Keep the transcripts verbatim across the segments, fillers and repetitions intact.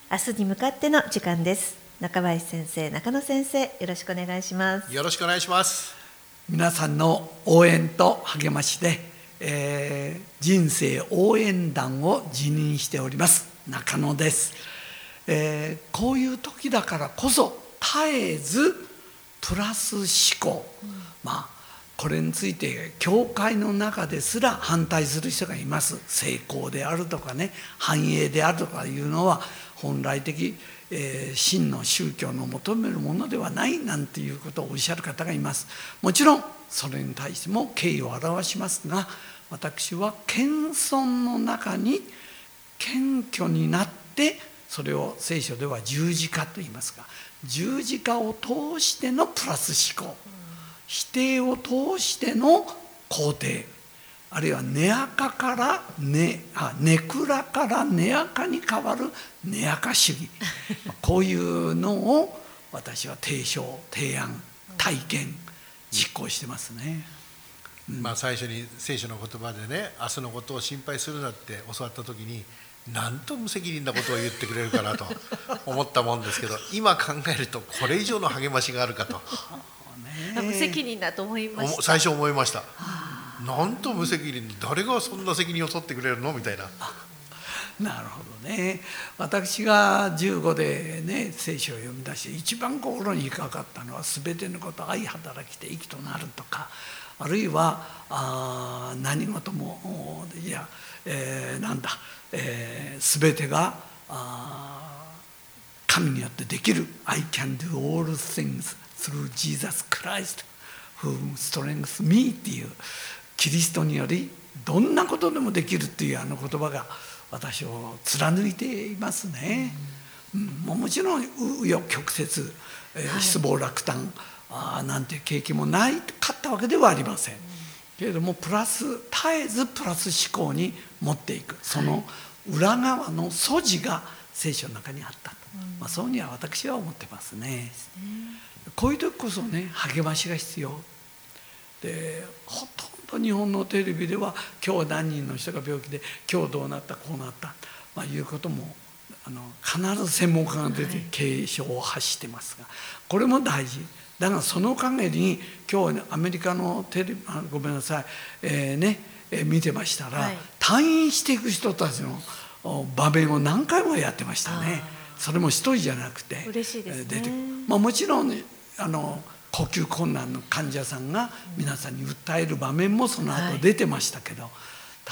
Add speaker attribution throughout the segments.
Speaker 1: 明日に向かっての時間です。中林先生、中野先生、よろしくお願いします。
Speaker 2: よろしくお願いします。
Speaker 3: 皆さんの応援と励ましで、えー、人生応援団を辞任しております中野です。えー、こういう時だからこそ絶えずプラス思考、うん、まあこれについて教会の中ですら反対する人がいます。成功であるとかね、繁栄であるとかいうのは本来的、えー、真の宗教の求めるものではないなんていうことをおっしゃる方がいます。もちろんそれに対しても敬意を表しますが、私は謙遜の中に謙虚になって、それを聖書では十字架と言いますが、十字架を通してのプラス思考、否定を通しての肯定、あるいは根垢からねあ根暗から根垢に変わる根垢主義こういうのを私は提唱、提案、体験、実行してますね。
Speaker 2: うん、まあ最初に聖書の言葉でね、明日のことを心配するなって教わった時に、なんと無責任なことを言ってくれるかなと思ったもんですけど、今考えるとこれ以上の励ましがあるかと。
Speaker 1: 無責任だと思いました。
Speaker 2: 最初思いました。なんと無責任、誰がそんな責任を取ってくれるのみたいな。
Speaker 3: なるほどね。私がじゅうごでね聖書を読み出して一番心にかかったのは、すべてのこと愛働きて益となるとか、あるいはあ何事もいや、えー、なんだ、えー、すべてがあ神によってできる I can do all things through Jesus Christ who strengthens me っていう、キリストによりどんなことでもできるっていうあの言葉が私を貫いていますね。うん、もちろん紆余曲折、えー、失望落胆、あなんていう経験もないかったわけではありませんけれども、プラス絶えずプラス思考に持っていく、その裏側の素地が聖書の中にあったと、まあ、そういうには私は思ってますね。こういう時こそね、励ましが必要で、ほとんど日本のテレビでは今日何人の人が病気で今日どうなったこうなった、まあ、いうこともあの必ず専門家が出て警鐘を発してますが、これも大事だが、その陰に今日アメリカのテレビ、あごめんなさい、えーねえー、見てましたら、はい、退院していく人たちの場面を何回もやってましたね。それも一人じゃなくて
Speaker 1: 嬉しいですね。
Speaker 3: 出て、まあ、もちろん、ね、あの呼吸困難の患者さんが皆さんに訴える場面もその後出てましたけど、はい、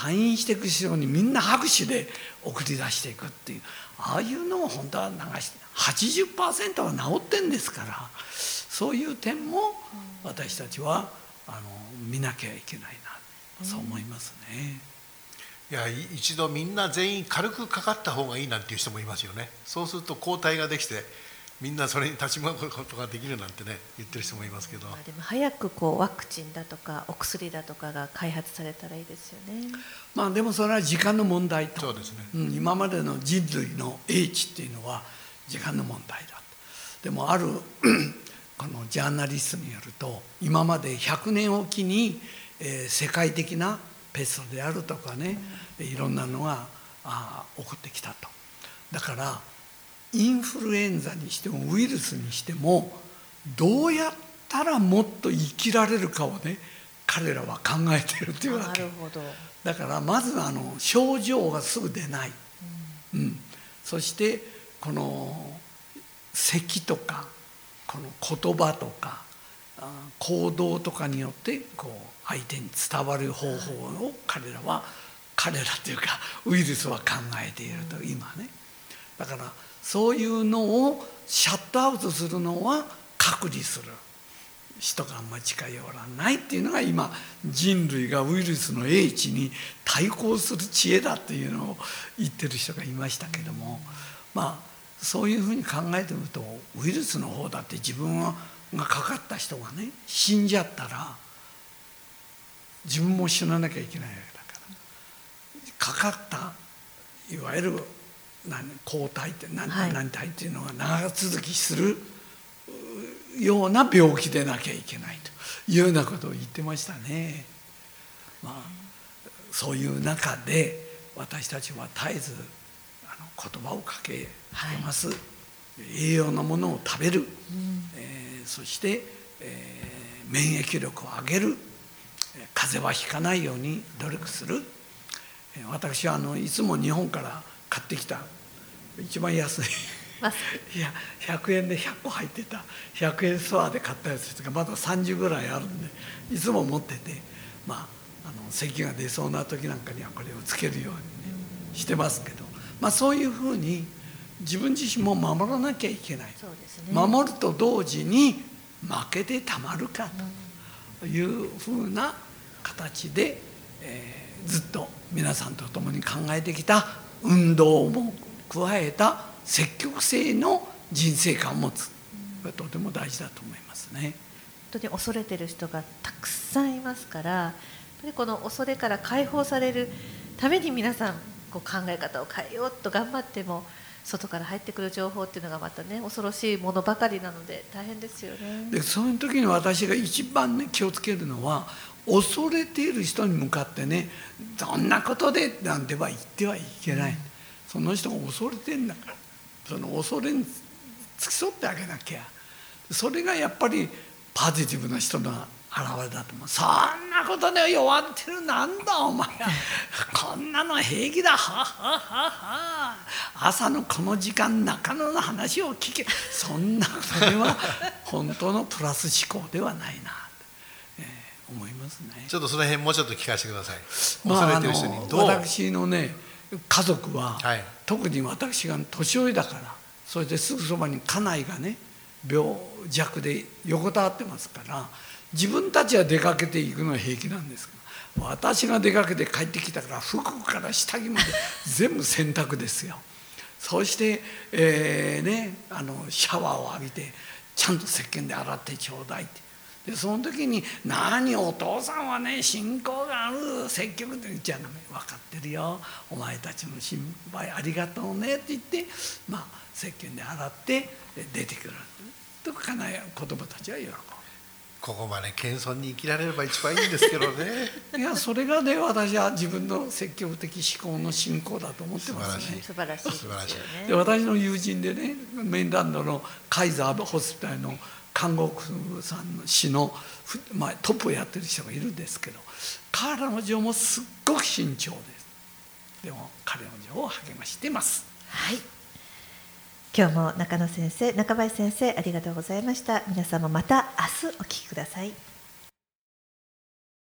Speaker 3: 退院していく人にみんな拍手で送り出していくっていう、ああいうのを本当は流して はちじゅっパーセント は治ってんですから、そういう点も私たちはあの見なきゃいけないな、そう思いますね。
Speaker 2: いや、一度みんな全員軽くかかった方がいいなんていう人もいますよね。そうすると抗体ができてみんなそれに立ち向かうことができるなんてね言ってる人もいますけど、
Speaker 1: でも早くこうワクチンだとかお薬だとかが開発されたらいいですよね。
Speaker 3: まあでもそれは時間の問題と、
Speaker 2: そうですね、
Speaker 3: うん、今までの人類の英知っていうのは時間の問題だ。でもあるこのジャーナリストによると、今までひゃくねんおきに、えー、世界的なペストであるとかね、うん、いろんなのがあ起こってきたと。だからインフルエンザにしてもウイルスにしても、どうやったらもっと生きられるかをね、彼らは考えているというわけ。
Speaker 1: なるほど。
Speaker 3: だからまずあの症状がすぐ出ない、うんうん、そしてこの咳とかこの言葉とか行動とかによってこう相手に伝わる方法を彼らは彼らというかウイルスは考えていると今ね。だからそういうのをシャットアウトするのは隔離する人があんまり近寄らないっていうのが今人類がウイルスの英知に対抗する知恵だっていうのを言ってる人がいましたけども、まあそういうふうに考えてみると、ウイルスの方だって自分がかかった人がね死んじゃったら自分も死ななきゃいけないわけだから、かかったいわゆる抗体って何、はい、何体っていうのが長続きするような病気でなきゃいけないというようなことを言ってましたね。まあそういう中で私たちは絶えずあの言葉をかけかけます、はい、栄養のものを食べる、うん、えー、そして、えー、免疫力を上げる、風邪はひかないように努力する。私はあのいつも日本から買ってきた一番安いいやひゃくえんでひゃっこ入ってたひゃくえんストアで買ったやつがまださんじゅうぐらいあるんで、いつも持ってて、まあ、あの咳が出そうな時なんかにはこれをつけるように、ね、してますけど、まあ、そういうふうに自分自身も守らなきゃいけない。
Speaker 1: そうですね、
Speaker 3: 守ると同時に負けてたまるかというふうな形で、えーずっと皆さんと共に考えてきた運動も加えた積極性の人生観を持つ、これはとても大事だと思いますね。
Speaker 1: 本当に恐れてる人がたくさんいますから、やっぱりこの恐れから解放されるために皆さんこう考え方を変えようと頑張っても、外から入ってくる情報っていうのがまたね恐ろしいものばかりなので大変ですよね。
Speaker 3: でそういう時に私が一番ね気をつけるのは、恐れている人に向かってね、そんなことでなんては言ってはいけない、うん、その人が恐れてんだから、その恐れに付き添ってあげなきゃ。それがやっぱりポジティブな人の現れだと思う。そんなことで弱ってる、なんだお前はこんなの平気だ、はははは朝のこの時間中野の話を聞け、そんなそれは本当のプラス思考ではないな、えー、思いますね。
Speaker 2: ちょっとその辺もうちょっと聞かせてください。
Speaker 3: まあ、
Speaker 2: 恐れてる人にどう、
Speaker 3: 私のね家族は、
Speaker 2: はい、
Speaker 3: 特に私が年寄りだから、それですぐそばに家内がね病弱で横たわってますから、自分たちは出かけていくのは平気なんですが、私が出かけて帰ってきたから服から下着まで全部洗濯ですよ。そして、えーね、あのシャワーを浴びてちゃんと石鹸で洗ってちょうだいって。でその時に「何お父さんはね信仰がある、積極的に」じゃあ分かってるよ、お前たちの心配ありがとうねって言って、まあ石鹸で洗って出てくるとかね、子供たちは喜ぶ。
Speaker 2: ここまで謙遜に生きられれば一番いいんですけどね
Speaker 3: いやそれがね、私は自分の積極的思考の信仰だと思ってますね。
Speaker 1: 素晴らしいですよね。
Speaker 3: で私の友人でね、メインランドのカイザーホスピタルの看護婦さんの市の、まあ、トップをやってる人がいるんですけど、彼女もすっごく慎重です。でも彼女を励ましてます。
Speaker 1: はい、今日も中野先生、中林先生、ありがとうございました。皆様また明日お聞きください。